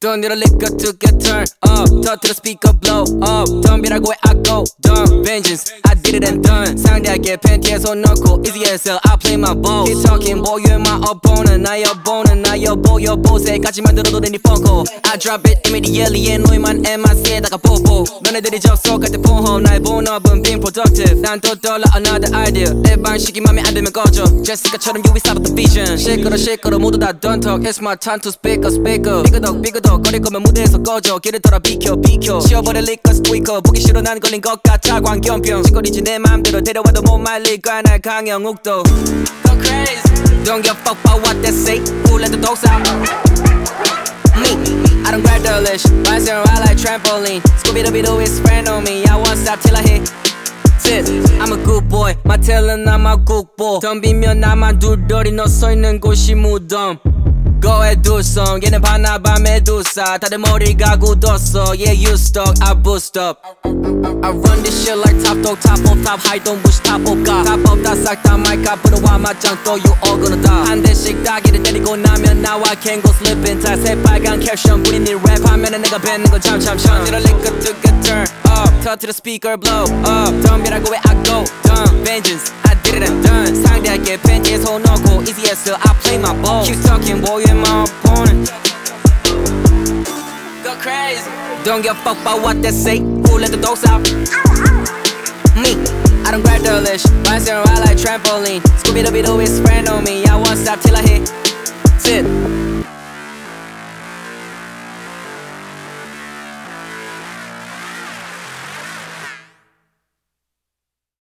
Don't need a liquor to get turned up. Talk to the speaker, blow up. 덤비라고 where I go, dumb. Vengeance, I did it and done. 상대하게 팬티에서 넣고 easy as hell, I play my balls. Keep talking, boy, you're my opponent. 나 여보는 나 여보 여보세까지 만들어도 되니 펑고. I drop it immediately and 너희만 MIC에다가 보보. 너네들이 접속할 때 폰홈 나의 본업은 being productive. 난 또 떠올라 another idea. 내 방식이 맘에 안 들면 꺼져. 제시카처럼 you stop the vision. 시끄러 모두 다 don't talk. It's my time to speak up. 삐그덕 거릴 거면 무대에서 꺼져. 길을 돌아 비켜 치워버릴 리커 스피커. 보기 싫어 난 걸린 것 같아 광견병. 짓거리지 내 맘대로 데려와도 못 말릴까 날 강영욱도. Go crazy. Don't give a fuck about what they say. Who let the dogs out? Me, I don't grab the leash. Rising around like trampoline. Scooby-Doo is friend on me. I won't stop till I hit it. I'm a good boy. 마 텔은 아마 국보. 덤비면 나만 둘더리 너 서있는 곳이 무덤. Go ahead do some. 얘는 바나바 메두사. 다들 머리가 굳었어. Yeah you stuck, I boost up. I run this shit like top dog, top off, top high, don't push top off 가. Top off 다 싹 다 마이카 불어와 맞짱 또 you all gonna die. 한 대씩 따기를 때리고 나면 나와 can go slipping. 다 새빨간 캡션 뿐인 네 랩하면은 내가 뱉는 건 참참. Need a liquor to get turned up. Talk to the speaker, blow up. 덤비라고 where I go, dumb. Vengeance, I did it and done. 상대하게 팬티에 손 넣고 easy as hell, I play my balls. Keep talking, boy, you're my opponent. Go crazy. Don't give a fuck about what they say. Who let the dogs out? Me, I don't grab the leash. Rising around like trampoline. Scooby-Doo is friend on me. I won't stop till I hit it.